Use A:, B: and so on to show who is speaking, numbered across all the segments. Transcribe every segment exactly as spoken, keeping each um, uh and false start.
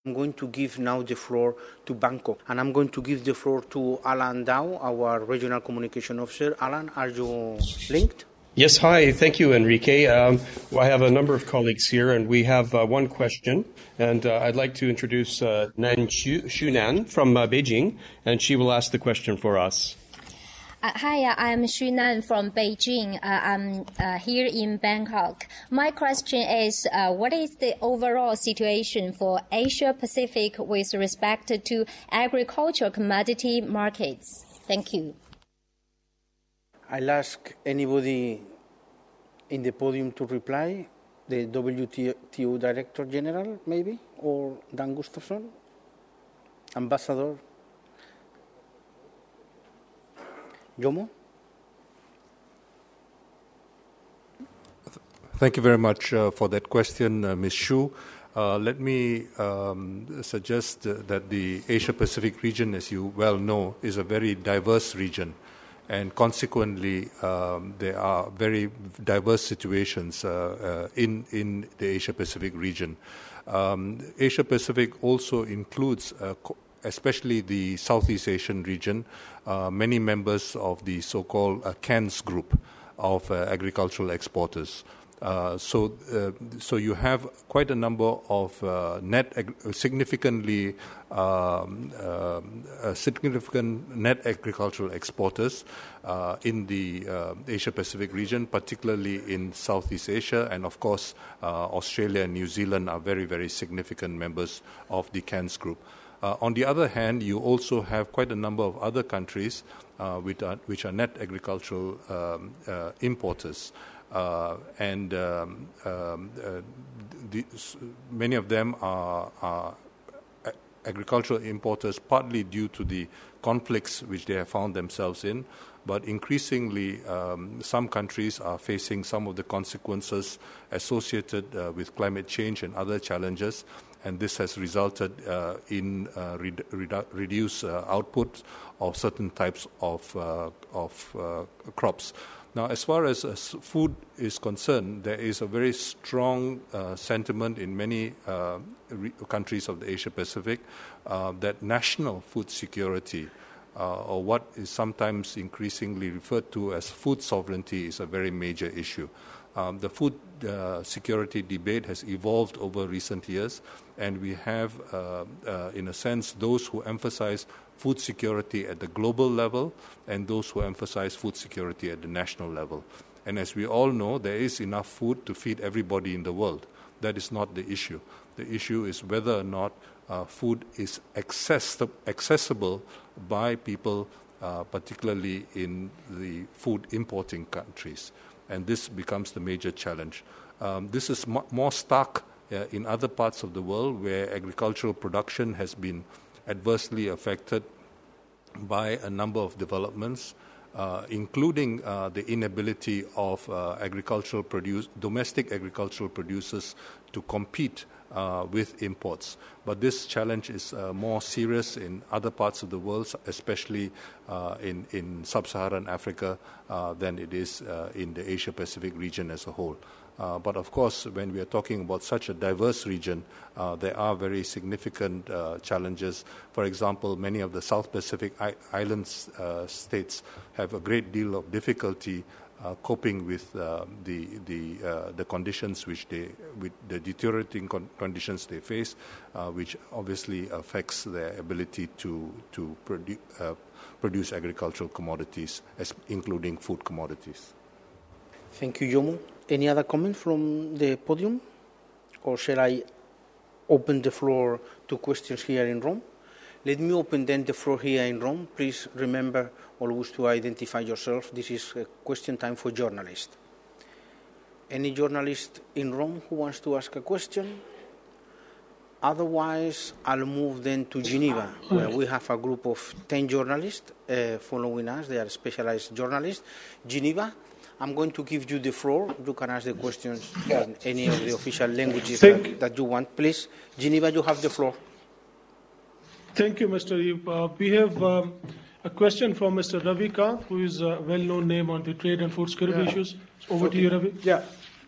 A: I'm going to give now the floor to Bangkok, and I'm going to give the floor to Alan Dow, our Regional Communication Officer. Alan, are you linked?
B: Yes, hi. Thank you, Enrique. Um, I have a number of colleagues here, and we have uh, one question. And uh, I'd like to introduce uh, Nan Shunan from uh, Beijing, and she will ask the question for us.
C: Uh, hi, uh, I'm Shunan from Beijing. Uh, I'm uh, here in Bangkok. My question is, uh, what is the overall situation for Asia Pacific with respect to agricultural commodity markets? Thank you.
A: I'll ask anybody in the podium to reply, the W T O Director General, maybe, or Dan Gustafsson, Ambassador. Jomo?
D: Thank you very much uh, for that question, uh, Miz Shu. Uh, let me um, suggest uh, that the Asia-Pacific region, as you well know, is a very diverse region. And consequently, um, there are very diverse situations uh, uh, in, in the Asia-Pacific region. Um, Asia-Pacific also includes, uh, co- especially the Southeast Asian region, uh, many members of the so-called uh, C A N S group of uh, agricultural exporters. Uh, so, uh, so you have quite a number of uh, net, ag- significantly, um, uh, uh, significant net agricultural exporters uh, in the uh, Asia-Pacific region, particularly in Southeast Asia, and of course, uh, Australia and New Zealand are very, very significant members of the C A N S group. Uh, on the other hand, you also have quite a number of other countries uh, which, are, which are net agricultural um, uh, importers. Uh, and um, um, uh, the, many of them are, are agricultural importers, partly due to the conflicts which they have found themselves in, but increasingly um, some countries are facing some of the consequences associated uh, with climate change and other challenges, and this has resulted uh, in uh, redu- redu- reduced uh, output of certain types of, uh, of uh, crops. Now, as far as uh, food is concerned, there is a very strong uh, sentiment in many uh, re- countries of the Asia-Pacific uh, that national food security, uh, or what is sometimes increasingly referred to as food sovereignty, is a very major issue. Um, the food uh, security debate has evolved over recent years, and we have, uh, uh, in a sense, those who emphasize food security at the global level and those who emphasize food security at the national level. And as we all know, there is enough food to feed everybody in the world. That is not the issue. The issue is whether or not uh, food is access- accessible by people, uh, particularly in the food importing countries. And this becomes the major challenge. Um, this is mo- more stark uh, in other parts of the world where agricultural production has been adversely affected by a number of developments, uh, including uh, the inability of uh, agricultural produce, domestic agricultural producers to compete uh, with imports. But this challenge is uh, more serious in other parts of the world, especially uh, in, in sub-Saharan Africa, uh, than it is uh, in the Asia-Pacific region as a whole. Uh, but of course, when we are talking about such a diverse region, uh, there are very significant uh, challenges. For example, many of the South Pacific I- islands uh, states have a great deal of difficulty uh, coping with uh, the the uh, the conditions which they, with the deteriorating con- conditions they face, uh, which obviously affects their ability to to produ- uh, produce agricultural commodities, as including food commodities.
A: Thank you, Jomo. Any other comment from the podium? Or shall I open the floor to questions here in Rome? Let me open then the floor here in Rome. Please remember always to identify yourself. This is a question time for journalists. Any journalist in Rome who wants to ask a question? Otherwise, I'll move then to Geneva, where we have a group of ten journalists uh, following us. They are specialized journalists. Geneva, I'm going to give you the floor. You can ask the questions in any of the official languages that, that you want. Please, Geneva, you have the floor.
E: Thank you, Mister Yip. Uh, we have um, a question from Mister Ravi Kant, who is a well-known name on the trade and food security yeah. issues. Over to you, Ravi.
F: Yeah.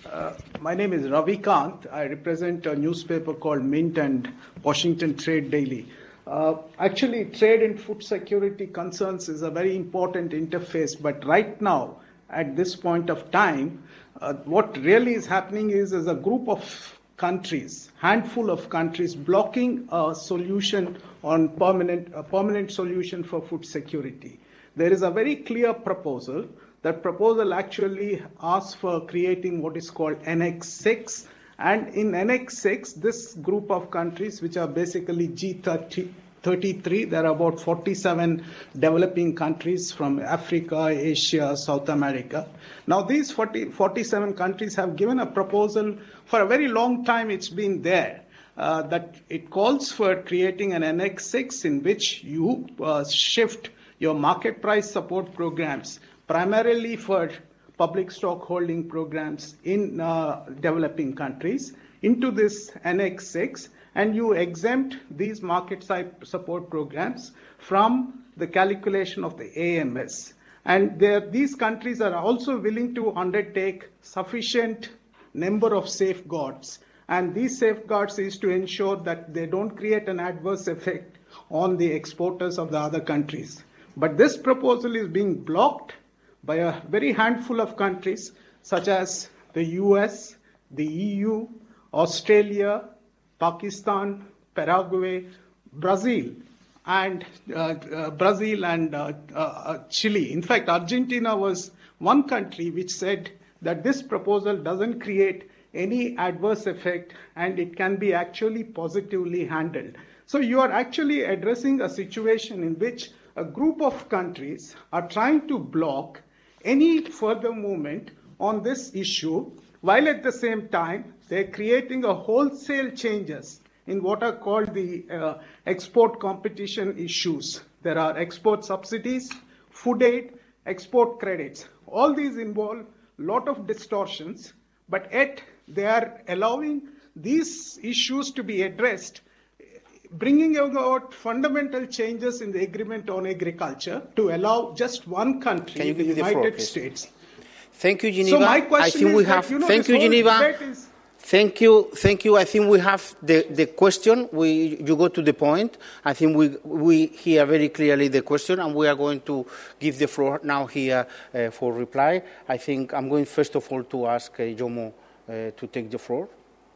F: Uh, my name is Ravi Kant. I represent a newspaper called Mint and Washington Trade Daily. Uh, actually, trade and food security concerns is a very important interface, but right now, at this point of time, uh, what really is happening is, is a group of countries, handful of countries, blocking a solution on permanent, a permanent solution for food security. There is a very clear proposal. That proposal actually asks for creating what is called N X six. And in N X six, this group of countries, which are basically G thirty-three, there are about forty-seven developing countries from Africa, Asia, South America. Now, these forty, forty-seven countries have given a proposal for a very long time. It's been there. Uh, that it calls for creating an N X six in which you uh, shift your market price support programs primarily for public stock holding programs in uh, developing countries into this N X six, and you exempt these market side support programs from the calculation of the A M S. And these countries are also willing to undertake sufficient number of safeguards. And these safeguards is to ensure that they don't create an adverse effect on the exporters of the other countries. But this proposal is being blocked by a very handful of countries, such as the U S, the E U, Australia, Pakistan, Paraguay, Brazil, and uh, uh, Brazil and uh, uh, Chile. In fact, Argentina was one country which said that this proposal doesn't create any adverse effect and it can be actually positively handled. So you are actually addressing a situation in which a group of countries are trying to block any further movement on this issue, while at the same time they're creating a wholesale changes in what are called the uh, export competition issues. There are export subsidies, food aid, export credits. All these involve a lot of distortions, but yet they are allowing these issues to be addressed, bringing about fundamental changes in the agreement on agriculture to allow just one country, the United the floor, States.
A: Thank you, Geneva.
F: So my question
A: I think
F: is
A: we
F: that,
A: have.
F: You know,
A: thank you, Geneva.
F: Is...
A: Thank you, thank you. I think we have the, the question. We you go to the point. I think we we hear very clearly the question, and we are going to give the floor now here uh, for reply. I think I'm going first of all to ask uh, Jomo uh, to take the floor.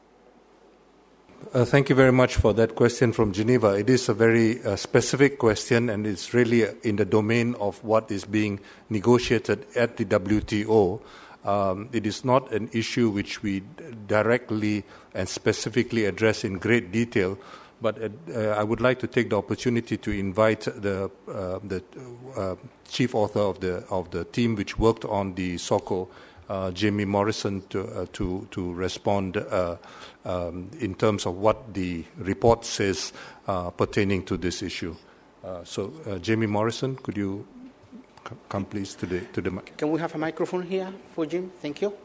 D: Uh, thank you very much for that question from Geneva. It is a very uh, specific question, and it's really in the domain of what is being negotiated at the W T O. Um, it is not an issue which we directly and specifically address in great detail, but uh, I would like to take the opportunity to invite the uh, the uh, chief author of the of the team which worked on the S O C O, uh, Jamie Morrison, to uh, to to respond uh, um, in terms of what the report says uh, pertaining to this issue. Uh, so, uh, Jamie Morrison, could you come please to the to the mic?
A: Can we have a microphone here for Jim? Thank you.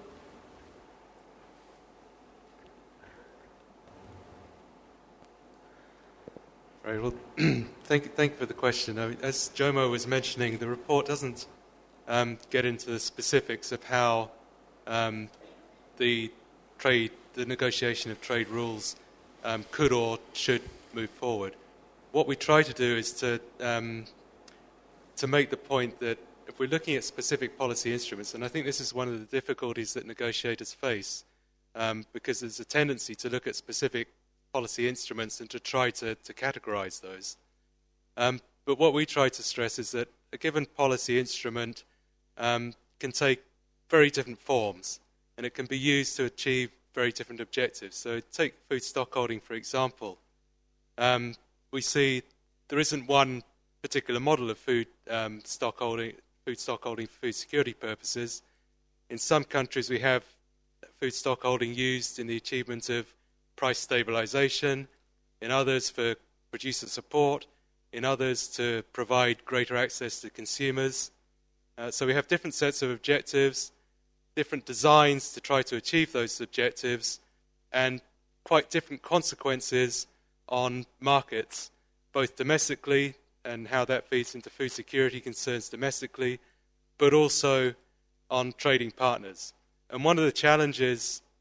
G: Right. Well, thank you, thank you for the question. I mean, as Jomo was mentioning, the report doesn't um, get into the specifics of how um, the trade, the negotiation of trade rules, um, could or should move forward. What we try to do is to um, to make the point that if we're looking at specific policy instruments, and I think this is one of the difficulties that negotiators face, um, because there's a tendency to look at specific policy instruments and to try to, to categorize those. Um, but what we try to stress is that a given policy instrument um, can take very different forms, and it can be used to achieve very different objectives. So take food stockholding, for example. Um, we see there isn't one particular model of food um, stockholding, food stockholding for food security purposes. In some countries, we have food stockholding used in the achievement of price stabilization, in others for producer support, in others to provide greater access to consumers. Uh, so we have different sets of objectives, different designs to try to achieve those objectives, and quite different consequences on markets, both domestically and how that feeds into food security concerns domestically, but also on trading partners. And one of the challenges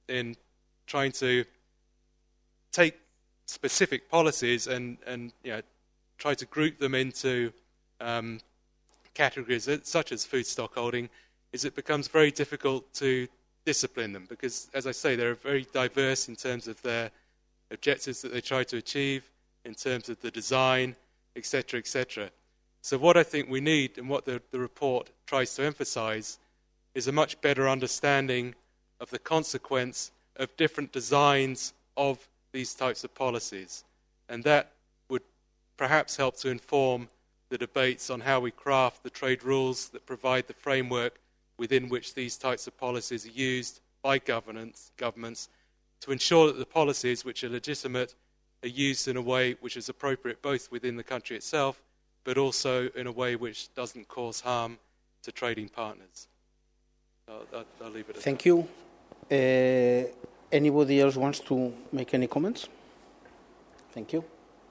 G: in trying to take specific policies and, and you know, try to group them into um, categories such as food stockholding is it becomes very difficult to discipline them because, as I say, they're very diverse in terms of their objectives that they try to achieve, in terms of the design, et cetera, et cetera. So what I think we need and what the, the report tries to emphasize is a much better understanding of the consequence of different designs of these types of policies. And that would perhaps help to inform the debates on how we craft the trade rules that provide the framework within which these types of policies are used by governments, governments to ensure that the policies which are legitimate are used in a way which is appropriate both within the country itself but also in a way which doesn't cause harm to trading partners. I'll, I'll, I'll leave it at
A: Thank
G: that.
A: you. Uh, anybody else wants to make any comments? Thank you.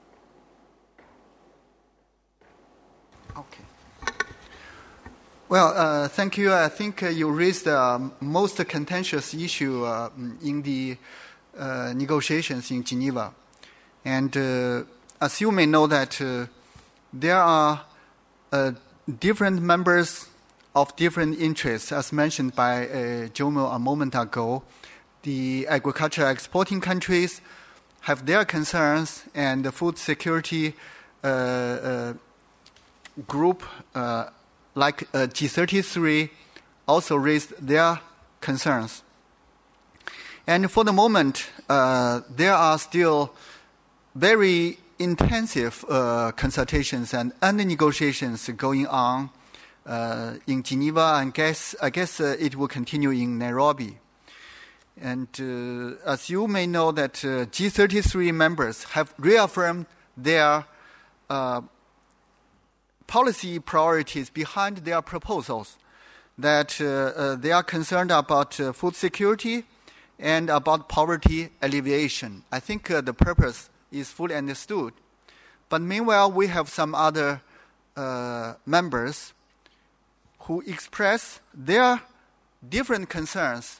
H: Okay. Well, uh, thank you. I think uh, you raised the uh, most contentious issue uh, in the uh, negotiations in Geneva. And uh, as you may know that uh, there are uh, different members of different interests, as mentioned by uh, Jomo a moment ago. The agriculture exporting countries have their concerns, and the food security uh, uh, group, uh, like uh, G thirty-three, also raised their concerns. And for the moment, uh, there are still very intensive uh, consultations and, and negotiations going on uh, in Geneva, and guess, I guess uh, it will continue in Nairobi. And uh, as you may know, that uh, G thirty-three members have reaffirmed their uh, policy priorities behind their proposals, that uh, uh, they are concerned about uh, food security and about poverty alleviation. I think uh, the purpose is fully understood. But meanwhile, we have some other uh, members who express their different concerns.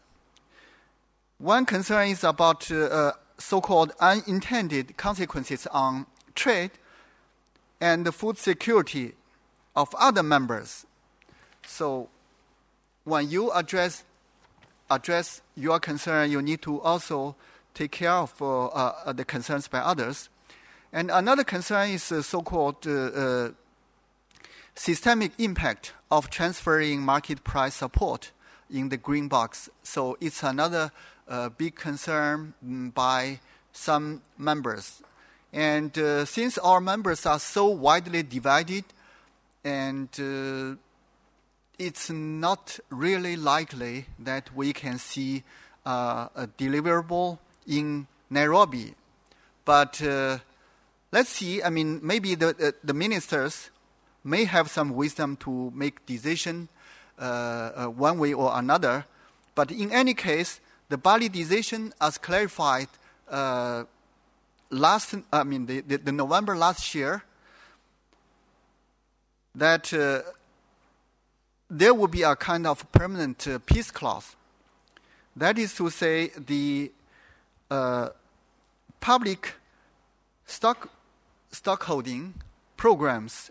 H: One concern is about uh, uh, so-called unintended consequences on trade and the food security of other members. So when you address address your concern, you need to also take care of uh, uh, the concerns by others. And another concern is uh, so-called uh, uh, systemic impact of transferring market price support in the green box. So it's another uh, big concern by some members. And uh, since our members are so widely divided, and uh, it's not really likely that we can see uh, a deliverable in Nairobi. But uh, let's see. I mean, maybe the, the, the ministers may have some wisdom to make decision uh, uh, one way or another. But in any case, the Bali decision, as clarified uh, last, I mean, the, the, the November last year, that uh, there will be a kind of permanent uh, peace clause. That is to say, the uh, public stock stockholding programs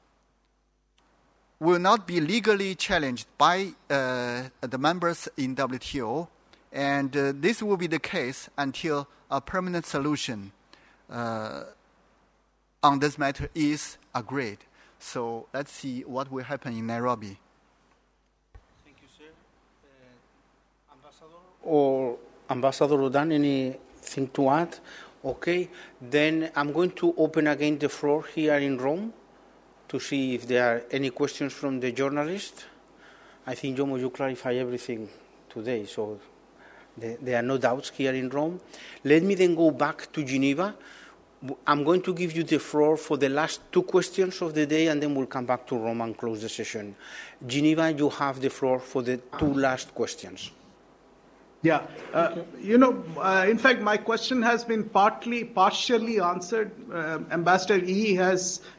H: will not be legally challenged by uh, the members in W T O, and uh, this will be the case until a permanent solution uh, on this matter is agreed. So let's see what will happen in Nairobi.
A: Thank you, sir. Uh, Ambassador or Ambassador Rodan, anything to add? Okay, then I'm going to open again the floor here in Rome to see if there are any questions from the journalists. I think, Jomo, you clarify everything today, so there, there are no doubts here in Rome. Let me then go back to Geneva. I'm going to give you the floor for the last two questions of the day, and then we'll come back to Rome and close the session. Geneva, you have the floor for the two last questions.
F: Yeah, uh, you know, uh, in fact, my question has been partly, partially answered. Uh, Ambassador Yi has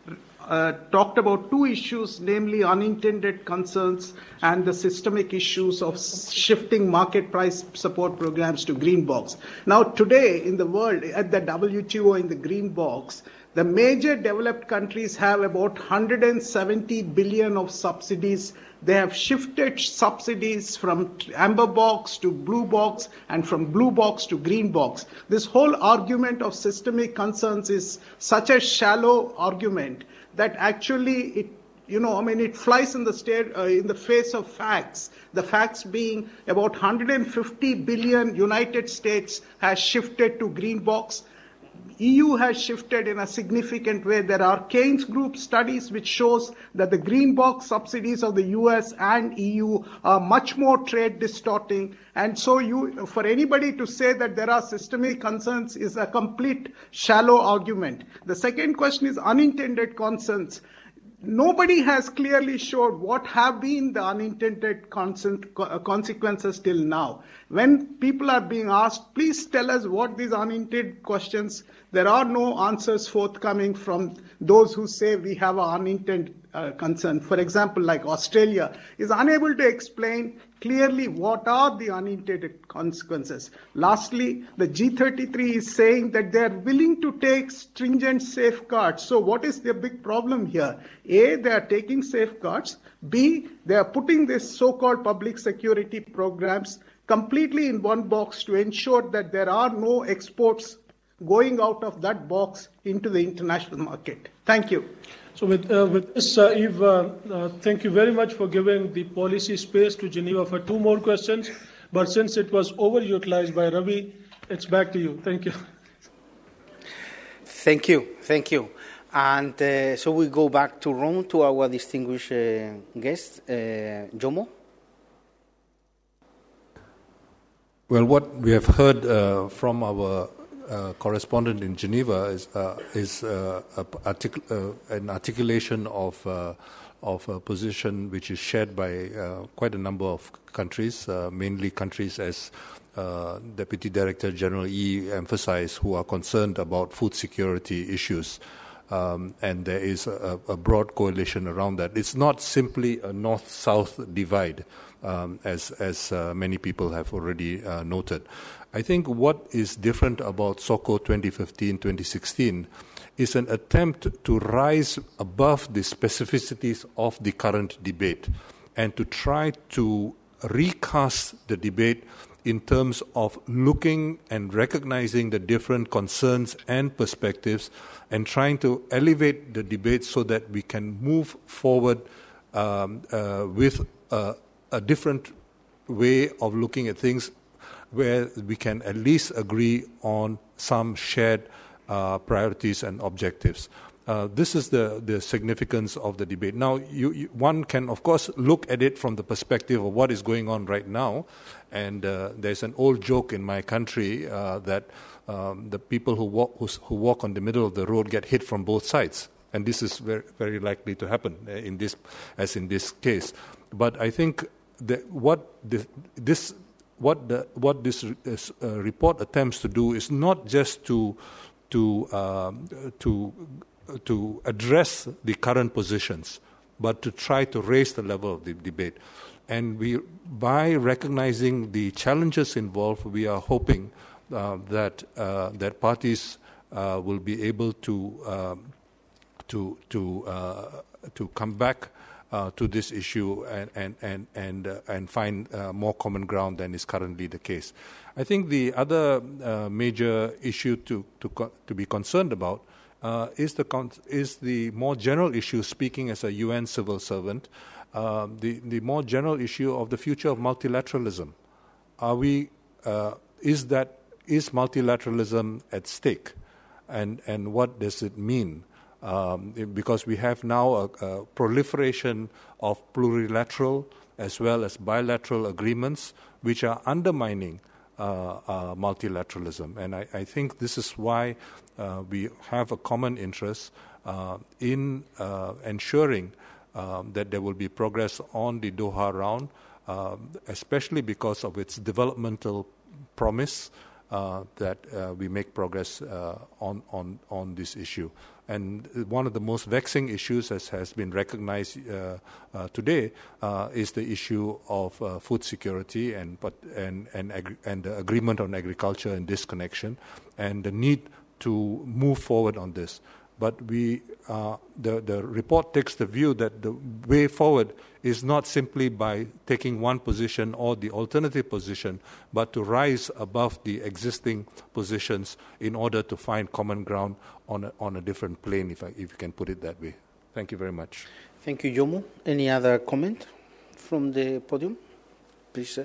F: uh, talked about two issues, namely unintended concerns and the systemic issues of shifting market price support programs to green box. Now, today in the world, at the W T O in the green box, the major developed countries have about one hundred seventy billion of subsidies. They have shifted subsidies from amber box to blue box and from blue box to green box. This whole argument of systemic concerns is such a shallow argument that actually it, you know, I mean, it flies in the state, uh, in the face of facts. The facts being about one hundred fifty billion United States has shifted to green box. E U has shifted in a significant way. There are Keynes Group studies which shows that the green box subsidies of the U S and E U are much more trade distorting. And so you, for anybody to say that there are systemic concerns is a complete shallow argument. The second question is unintended concerns. Nobody has clearly showed what have been the unintended consequences till now. When people are being asked, please tell us what these unintended questions, there are no answers forthcoming from those who say we have an unintended uh, concern. For example, like Australia is unable to explain clearly what are the unintended consequences. Lastly, the G thirty-three is saying that they are willing to take stringent safeguards. So what is the big problem here? A, they are taking safeguards. B, they are putting this so-called public security programs completely in one box to ensure that there are no exports going out of that box into the international market. Thank you.
E: So with, uh, with this, uh, Eve, uh, uh, thank you very much for giving the policy space to Geneva for two more questions. But since it was overutilized by Ravi, it's back to you. Thank you.
A: Thank you. Thank you. And uh, so we go back to Rome to our distinguished uh, guest, uh, Jomo.
D: Well, what we have heard uh, from our uh, correspondent in Geneva is, uh, is uh, a artic- uh, an articulation of uh, of a position which is shared by uh, quite a number of countries, uh, mainly countries as uh, Deputy Director General Yi emphasized, who are concerned about food security issues. Um, and there is a, a broad coalition around that. It's not simply a north-south divide, um, as, as uh, many people have already uh, noted. I think what is different about SOCO twenty fifteen twenty sixteen is an attempt to rise above the specificities of the current debate and to try to recast the debate in terms of looking and recognizing the different concerns and perspectives and trying to elevate the debate so that we can move forward um, uh, with a, a different way of looking at things where we can at least agree on some shared uh, priorities and objectives. Uh, this is the, the significance of the debate. Now, you, you, one can, of course, look at it from the perspective of what is going on right now. And uh, there's an old joke in my country uh, that um, the people who walk, who, who walk on the middle of the road get hit from both sides. And this is very, very likely to happen in this, as in this case. But I think that what the, this, what the, what this uh, report attempts to do is not just to to uh, to to address the current positions, but to try to raise the level of the debate. And we, by recognizing the challenges involved, we are hoping uh, that uh, that parties uh, will be able to um, to to uh, to come back uh, to this issue and and and and, uh, and find uh, more common ground than is currently the case. I think the other uh, major issue to to co- to be concerned about Uh, is the con- is the more general issue, speaking as a U N civil servant, uh, the, the more general issue of the future of multilateralism. Are we, uh, is that, is multilateralism at stake? And, and what does it mean? Um, it, because we have now a, a proliferation of plurilateral as well as bilateral agreements which are undermining Uh, uh, multilateralism. And I, I think this is why uh, we have a common interest uh, in uh, ensuring um, that there will be progress on the Doha round, uh, especially because of its developmental promise, uh, that uh, we make progress uh, on, on, on this issue. And one of the most vexing issues, as has been recognized uh, uh, today, uh, is the issue of uh, food security and but and and, agri- and the agreement on agriculture and disconnection, and the need to move forward on this. But we, uh, the the report takes the view that the way forward is not simply by taking one position or the alternative position, but to rise above the existing positions in order to find common ground on a, on a different plane, if I, if you can put it that way. Thank you very much.
A: Thank you, Jomo. Any other comment from the podium? Please, sir.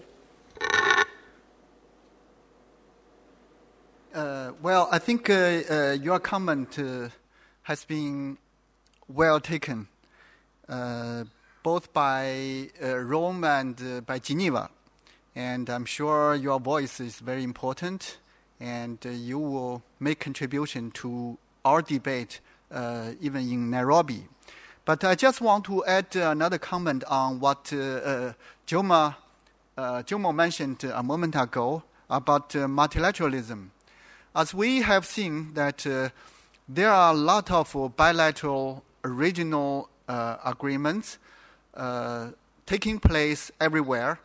H: Uh, well, I think uh, uh, your comment uh, has been well taken, uh, both by uh, Rome and uh, by Geneva. And I'm sure your voice is very important, and uh, you will make contribution to our debate uh, even in Nairobi. But I just want to add uh, another comment on what uh, uh, Jomo, uh, Jomo mentioned a moment ago about uh, multilateralism. As we have seen that uh, there are a lot of uh, bilateral regional uh, agreements uh, taking place everywhere.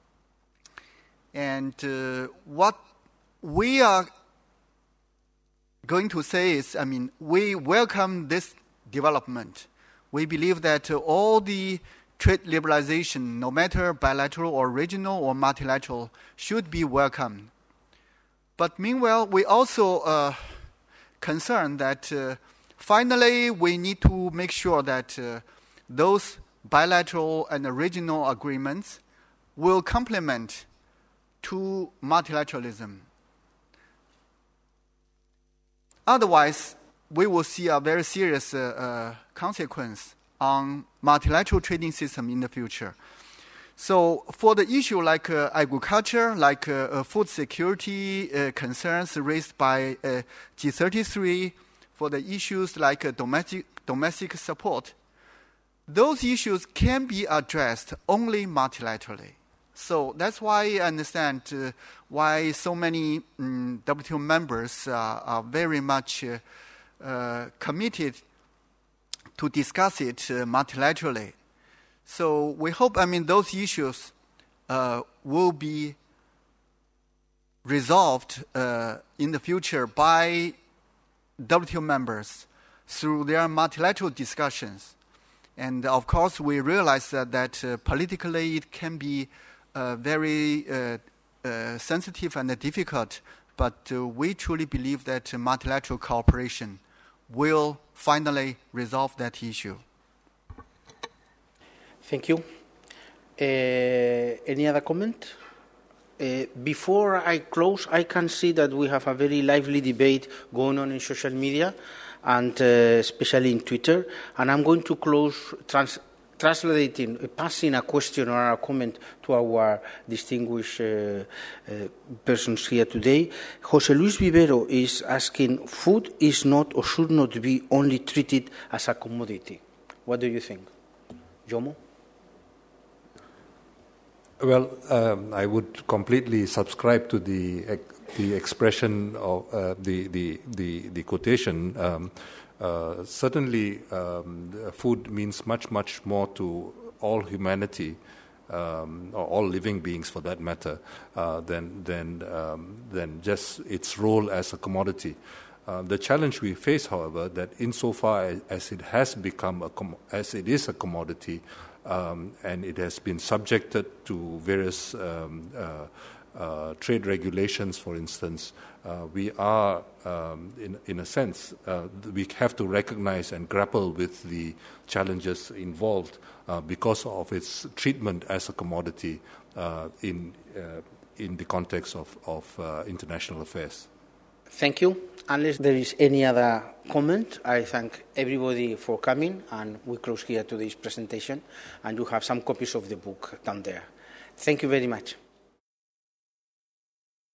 H: And uh, what we are going to say is, I mean, we welcome this development. We believe that uh, all the trade liberalization, no matter bilateral or regional or multilateral, should be welcomed. But meanwhile, we also uh, concerned that uh, finally we need to make sure that uh, those bilateral and regional agreements will complement to multilateralism. Otherwise, we will see a very serious uh, uh, consequence on multilateral trading system in the future. So for the issue like uh, agriculture, like uh, uh, food security uh, concerns raised by uh, G thirty-three, for the issues like uh, domestic, domestic support, those issues can be addressed only multilaterally. So that's why I understand uh, why so many um, W T O members uh, are very much uh, uh, committed to discuss it uh, multilaterally. So we hope, I mean, those issues uh, will be resolved uh, in the future by W T O members through their multilateral discussions. And of course, we realize that, that uh, politically it can be uh, very uh, uh, sensitive and difficult, but uh, we truly believe that uh, multilateral cooperation will finally resolve that issue.
A: Thank you. Uh, any other comment? Uh, before I close, I can see that we have a very lively debate going on in social media, and uh, especially in Twitter. And I'm going to close trans- translating, uh, passing a question or a comment to our distinguished uh, uh, persons here today. Jose Luis Vivero is asking, food is not or should not be only treated as a commodity. What do you think? Jomo?
D: Well, um, I would completely subscribe to the the expression of uh, the, the the the quotation. Um, uh, certainly, um, food means much much more to all humanity, um, or all living beings, for that matter, uh, than than um, than just its role as a commodity. Uh, the challenge we face, however, that insofar as, as it has become a com- as it is a commodity. Um, and it has been subjected to various um, uh, uh, trade regulations, for instance. Uh, we are, um, in, in a sense, uh, we have to recognize and grapple with the challenges involved uh, because of its treatment as a commodity uh, in uh, in the context of, of uh, international affairs.
A: Thank you. Unless there is any other comment, I thank everybody for coming, and we close here today's presentation, and you have some copies of the book down there. Thank you very much.